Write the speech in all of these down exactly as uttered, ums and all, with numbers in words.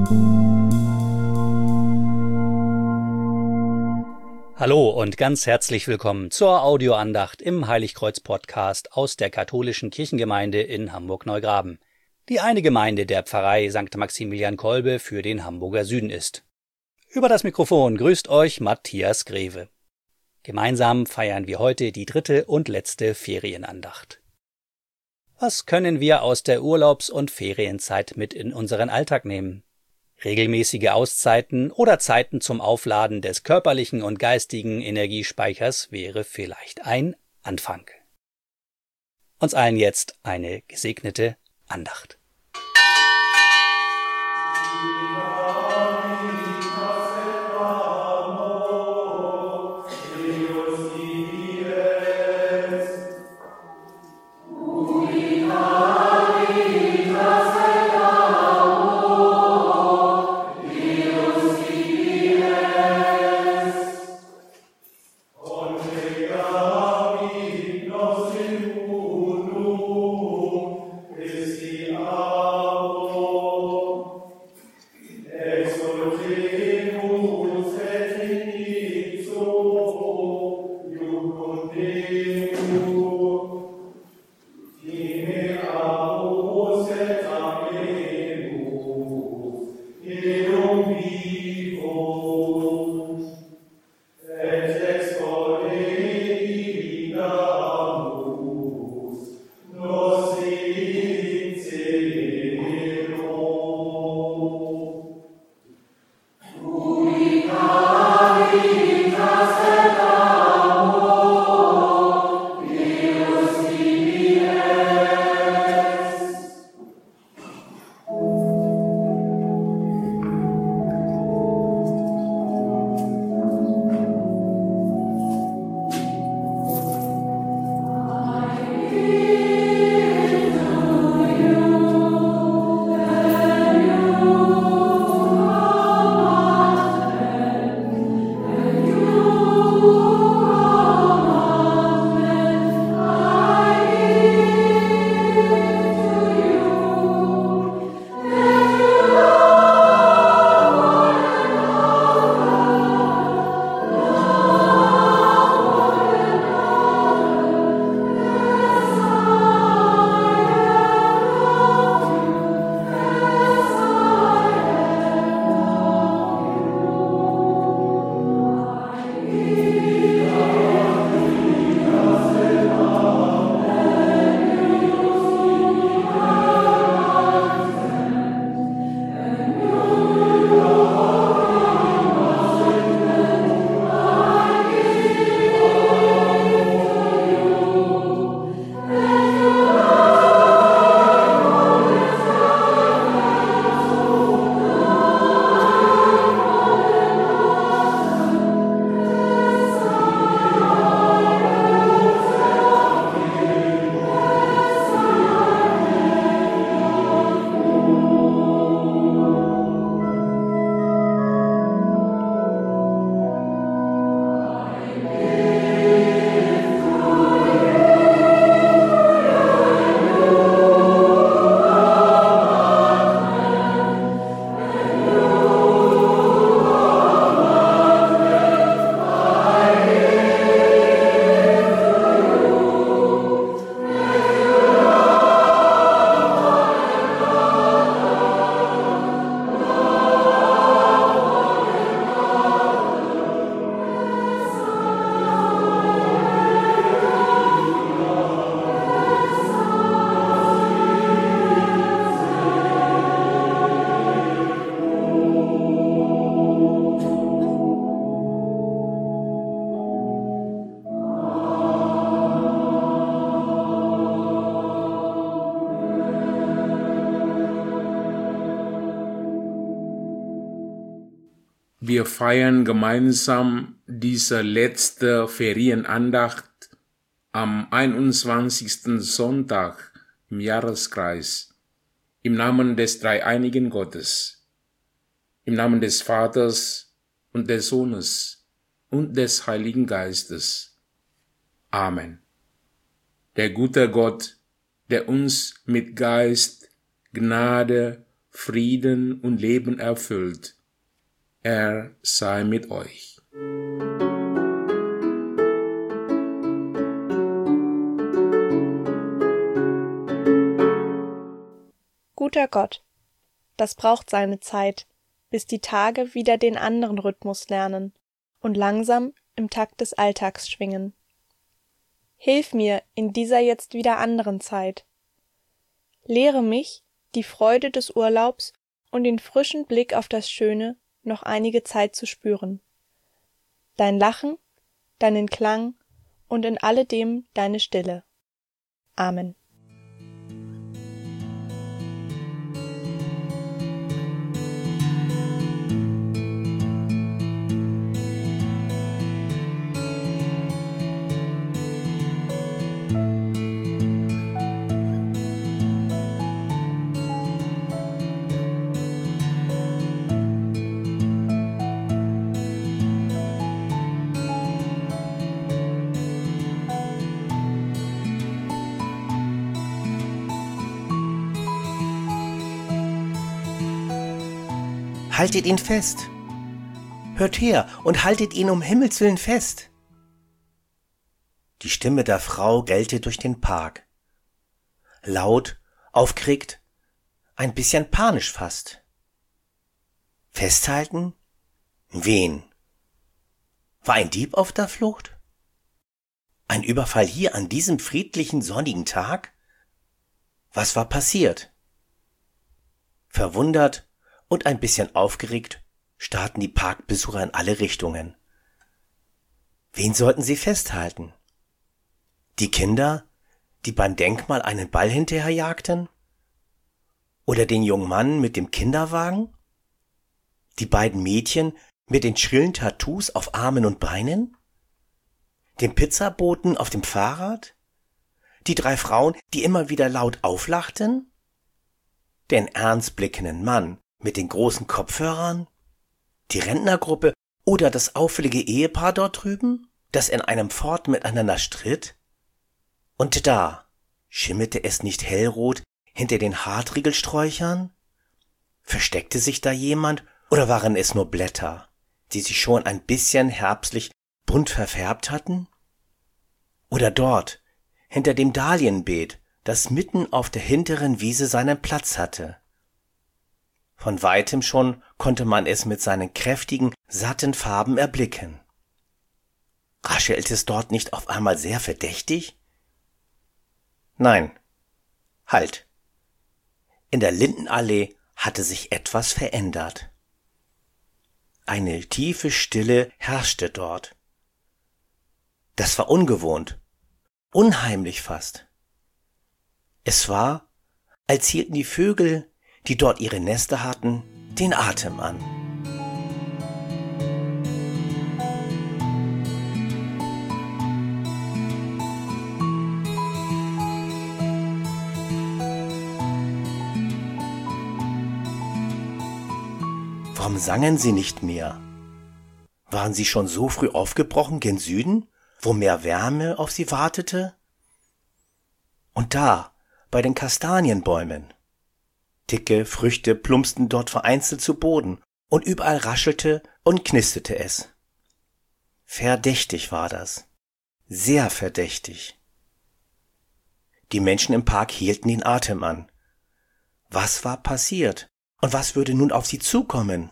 Hallo und ganz herzlich willkommen zur Audioandacht im Heiligkreuz-Podcast aus der katholischen Kirchengemeinde in Hamburg-Neugraben, die eine Gemeinde der Pfarrei Sankt Maximilian Kolbe für den Hamburger Süden ist. Über das Mikrofon grüßt euch Matthias Greve. Gemeinsam feiern wir heute die dritte und letzte Ferienandacht. Was können wir aus der Urlaubs- und Ferienzeit mit in unseren Alltag nehmen? Regelmäßige Auszeiten oder Zeiten zum Aufladen des körperlichen und geistigen Energiespeichers wäre vielleicht ein Anfang. Uns allen jetzt eine gesegnete Andacht. Wir feiern gemeinsam diese letzte Ferienandacht am einundzwanzigsten Sonntag im Jahreskreis, im Namen des dreieinigen Gottes, im Namen des Vaters und des Sohnes und des Heiligen Geistes. Amen. Der gute Gott, der uns mit Geist, Gnade, Frieden und Leben erfüllt. Er sei mit euch. Guter Gott, das braucht seine Zeit, bis die Tage wieder den anderen Rhythmus lernen und langsam im Takt des Alltags schwingen. Hilf mir in dieser jetzt wieder anderen Zeit. Lehre mich, die Freude des Urlaubs und den frischen Blick auf das Schöne noch einige Zeit zu spüren. Dein Lachen, deinen Klang und in alledem deine Stille. Amen. Haltet ihn fest. Hört her und haltet ihn um Himmels willen fest. Die Stimme der Frau gellte durch den Park. Laut, aufgeregt, ein bisschen panisch fast. Festhalten? Wen? War ein Dieb auf der Flucht? Ein Überfall hier an diesem friedlichen, sonnigen Tag? Was war passiert? Verwundert und ein bisschen aufgeregt starrten die Parkbesucher in alle Richtungen. Wen sollten sie festhalten? Die Kinder, die beim Denkmal einen Ball hinterherjagten? Oder den jungen Mann mit dem Kinderwagen? Die beiden Mädchen mit den schrillen Tattoos auf Armen und Beinen? Den Pizzaboten auf dem Fahrrad? Die drei Frauen, die immer wieder laut auflachten? Den ernst blickenden Mann mit den großen Kopfhörern? Die Rentnergruppe oder das auffällige Ehepaar dort drüben, das in einem Ford miteinander stritt? Und da schimmerte es nicht hellrot hinter den Hartriegelsträuchern? Versteckte sich da jemand oder waren es nur Blätter, die sich schon ein bisschen herbstlich bunt verfärbt hatten? Oder dort, hinter dem Dahlienbeet, das mitten auf der hinteren Wiese seinen Platz hatte? Von weitem schon konnte man es mit seinen kräftigen, satten Farben erblicken. Raschelte es dort nicht auf einmal sehr verdächtig? Nein, halt. In der Lindenallee hatte sich etwas verändert. Eine tiefe Stille herrschte dort. Das war ungewohnt, unheimlich fast. Es war, als hielten die Vögel, die dort ihre Nester hatten, den Atem an. Warum sangen sie nicht mehr? Waren sie schon so früh aufgebrochen gen Süden, wo mehr Wärme auf sie wartete? Und da, bei den Kastanienbäumen. Dicke Früchte plumpsten dort vereinzelt zu Boden, und überall raschelte und knisterte es. Verdächtig war das. Sehr verdächtig. Die Menschen im Park hielten den Atem an. Was war passiert? Und was würde nun auf sie zukommen?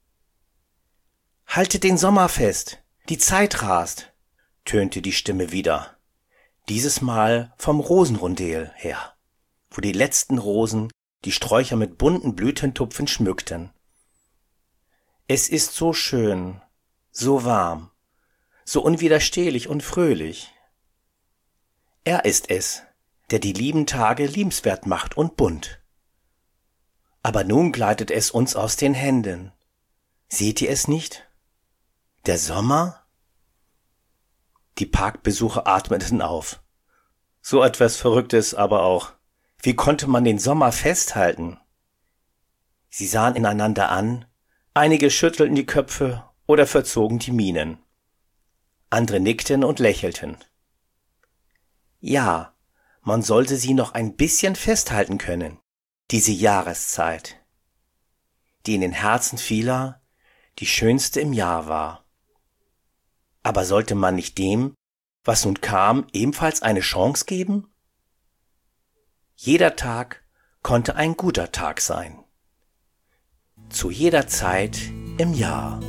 Haltet den Sommer fest! Die Zeit rast! Tönte die Stimme wieder. Dieses Mal vom Rosenrondel her, wo die letzten Rosen die Sträucher mit bunten Blütentupfen schmückten. Es ist so schön, so warm, so unwiderstehlich und fröhlich. Er ist es, der die lieben Tage liebenswert macht und bunt. Aber nun gleitet es uns aus den Händen. Seht ihr es nicht? Der Sommer? Die Parkbesucher atmeten auf. So etwas Verrücktes aber auch. Wie konnte man den Sommer festhalten? Sie sahen ineinander an, einige schüttelten die Köpfe oder verzogen die Mienen. Andere nickten und lächelten. Ja, man sollte sie noch ein bisschen festhalten können, diese Jahreszeit, die in den Herzen vieler die schönste im Jahr war. Aber sollte man nicht dem, was nun kam, ebenfalls eine Chance geben? Jeder Tag konnte ein guter Tag sein. Zu jeder Zeit im Jahr.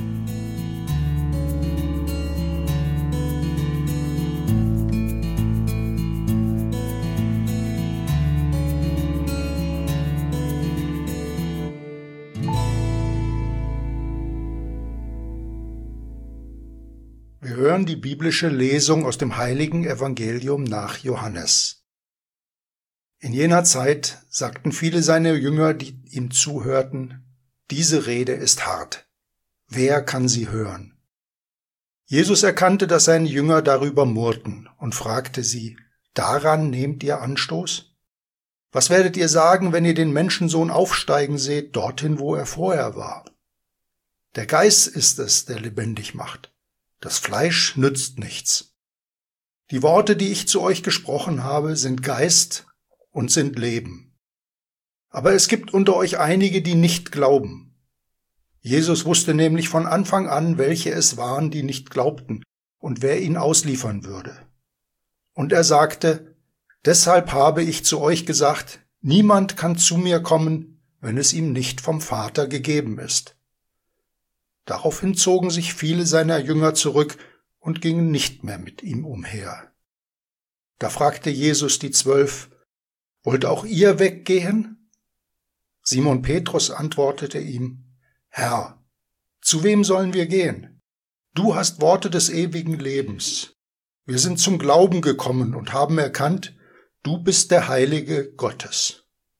Wir hören die biblische Lesung aus dem heiligen Evangelium nach Johannes. In jener Zeit sagten viele seiner Jünger, die ihm zuhörten, diese Rede ist hart. Wer kann sie hören? Jesus erkannte, dass seine Jünger darüber murrten und fragte sie, daran nehmt ihr Anstoß? Was werdet ihr sagen, wenn ihr den Menschensohn aufsteigen seht, dorthin, wo er vorher war? Der Geist ist es, der lebendig macht. Das Fleisch nützt nichts. Die Worte, die ich zu euch gesprochen habe, sind Geist und sind Leben. Aber es gibt unter euch einige, die nicht glauben. Jesus wusste nämlich von Anfang an, welche es waren, die nicht glaubten und wer ihn ausliefern würde. Und er sagte, deshalb habe ich zu euch gesagt, niemand kann zu mir kommen, wenn es ihm nicht vom Vater gegeben ist. Daraufhin zogen sich viele seiner Jünger zurück und gingen nicht mehr mit ihm umher. Da fragte Jesus die Zwölf, wollt auch ihr weggehen? Simon Petrus antwortete ihm, Herr, zu wem sollen wir gehen? Du hast Worte des ewigen Lebens. Wir sind zum Glauben gekommen und haben erkannt, du bist der Heilige Gottes.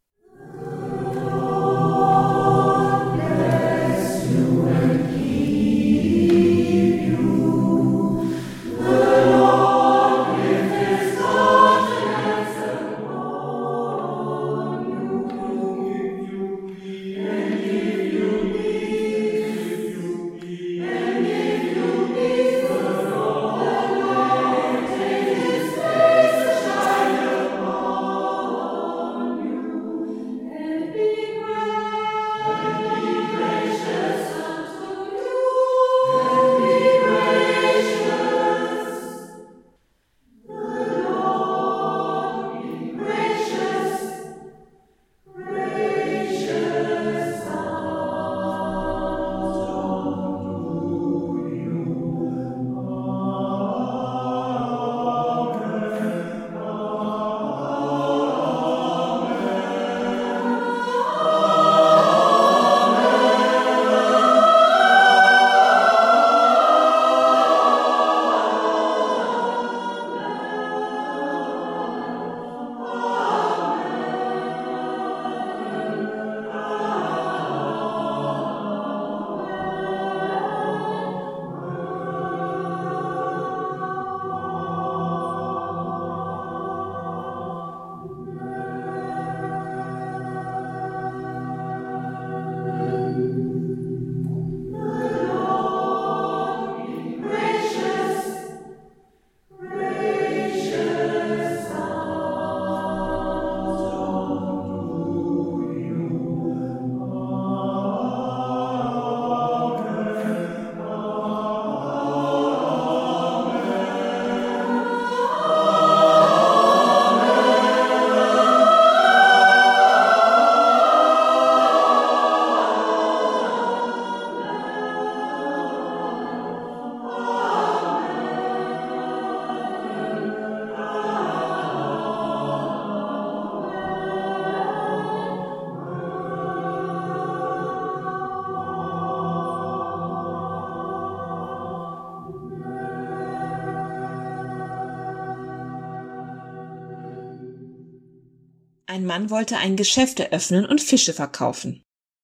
Ein Mann wollte ein Geschäft eröffnen und Fische verkaufen.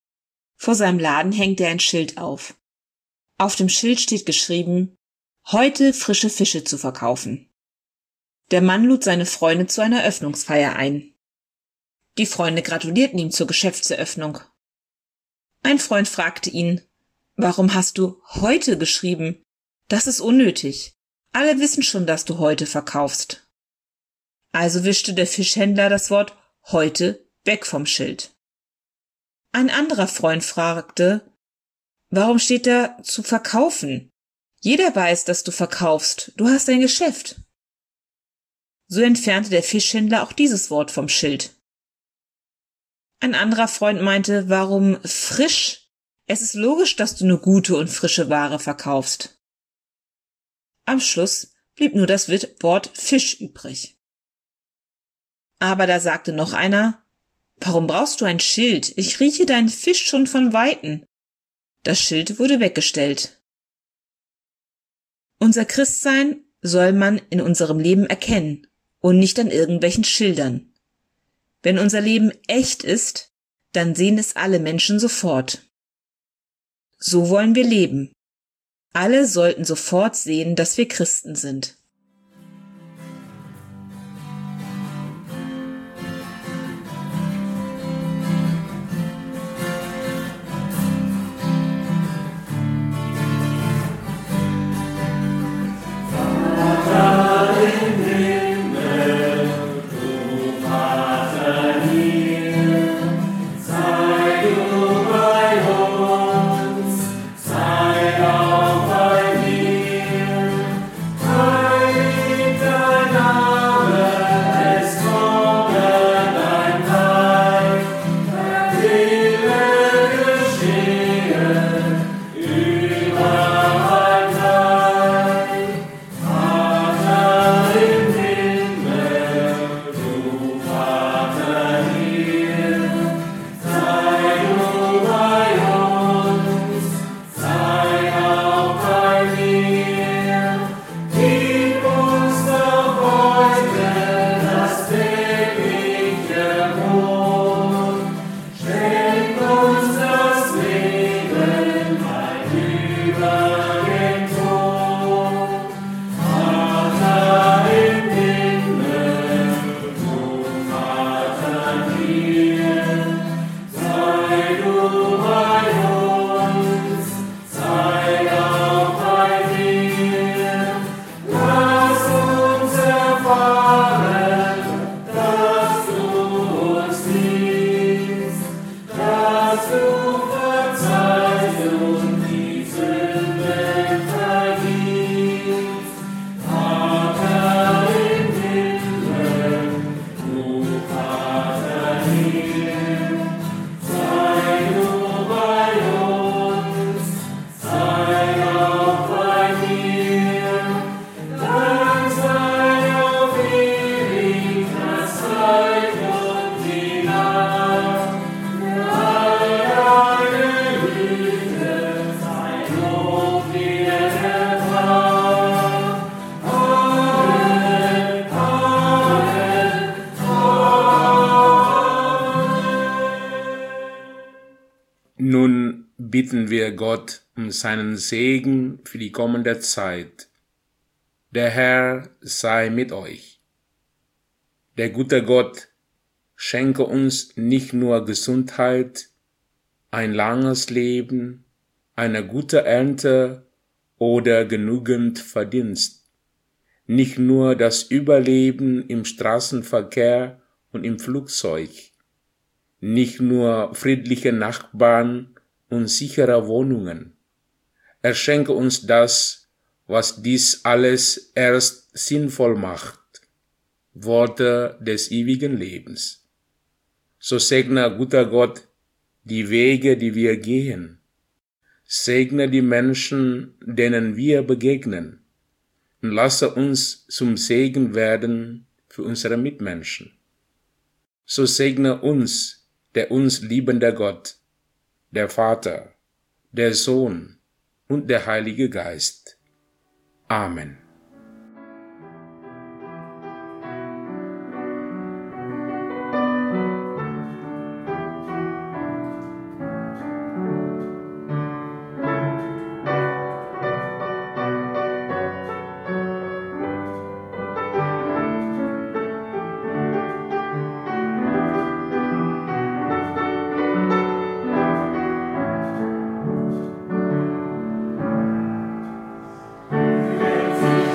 Vor seinem Laden hängt er ein Schild auf. Auf dem Schild steht geschrieben, heute frische Fische zu verkaufen. Der Mann lud seine Freunde zu einer Eröffnungsfeier ein. Die Freunde gratulierten ihm zur Geschäftseröffnung. Ein Freund fragte ihn, warum hast du heute geschrieben? Das ist unnötig. Alle wissen schon, dass du heute verkaufst. Also wischte der Fischhändler das Wort heute weg vom Schild. Ein anderer Freund fragte, warum steht da zu verkaufen? Jeder weiß, dass du verkaufst. Du hast ein Geschäft. So entfernte der Fischhändler auch dieses Wort vom Schild. Ein anderer Freund meinte, warum frisch? Es ist logisch, dass du nur gute und frische Ware verkaufst. Am Schluss blieb nur das Wort Fisch übrig. Aber da sagte noch einer, warum brauchst du ein Schild? Ich rieche deinen Fisch schon von Weitem. Das Schild wurde weggestellt. Unser Christsein soll man in unserem Leben erkennen und nicht an irgendwelchen Schildern. Wenn unser Leben echt ist, dann sehen es alle Menschen sofort. So wollen wir leben. Alle sollten sofort sehen, dass wir Christen sind. Nun bitten wir Gott um seinen Segen für die kommende Zeit. Der Herr sei mit euch. Der gute Gott schenke uns nicht nur Gesundheit, ein langes Leben, eine gute Ernte oder genügend Verdienst, nicht nur das Überleben im Straßenverkehr und im Flugzeug, nicht nur friedliche Nachbarn und sichere Wohnungen. Er schenke uns das, was dies alles erst sinnvoll macht, Worte des ewigen Lebens. So segne, guter Gott, die Wege, die wir gehen. Segne die Menschen, denen wir begegnen, und lasse uns zum Segen werden für unsere Mitmenschen. So segne uns, der uns liebende Gott, der Vater, der Sohn und der Heilige Geist. Amen. Thank you.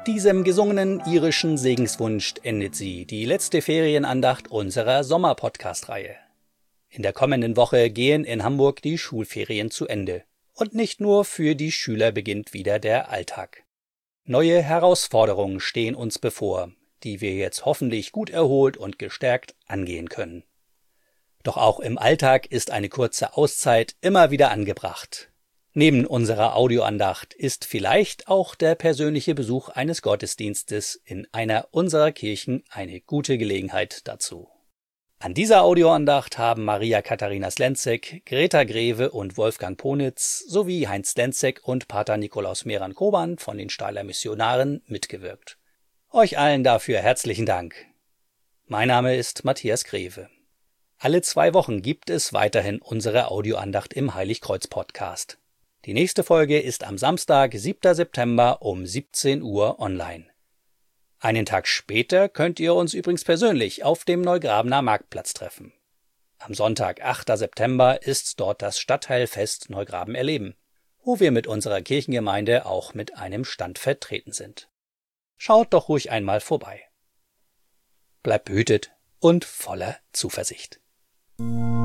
Diesem gesungenen irischen Segenswunsch endet sie, die letzte Ferienandacht unserer Sommer-Podcast-Reihe. In der kommenden Woche gehen in Hamburg die Schulferien zu Ende. Und nicht nur für die Schüler beginnt wieder der Alltag. Neue Herausforderungen stehen uns bevor, die wir jetzt hoffentlich gut erholt und gestärkt angehen können. Doch auch im Alltag ist eine kurze Auszeit immer wieder angebracht. Neben unserer Audioandacht ist vielleicht auch der persönliche Besuch eines Gottesdienstes in einer unserer Kirchen eine gute Gelegenheit dazu. An dieser Audioandacht haben Maria Katharina Slenzek, Greta Greve und Wolfgang Ponitz sowie Heinz Slenzek und Pater Nikolaus Meran-Koban von den Steiler Missionaren mitgewirkt. Euch allen dafür herzlichen Dank. Mein Name ist Matthias Greve. Alle zwei Wochen gibt es weiterhin unsere Audioandacht im Heiligkreuz-Podcast. Die nächste Folge ist am Samstag, siebter September um siebzehn Uhr online. Einen Tag später könnt ihr uns übrigens persönlich auf dem Neugrabener Marktplatz treffen. Am Sonntag, achter September, ist dort das Stadtteilfest Neugraben erleben, wo wir mit unserer Kirchengemeinde auch mit einem Stand vertreten sind. Schaut doch ruhig einmal vorbei. Bleibt behütet und voller Zuversicht.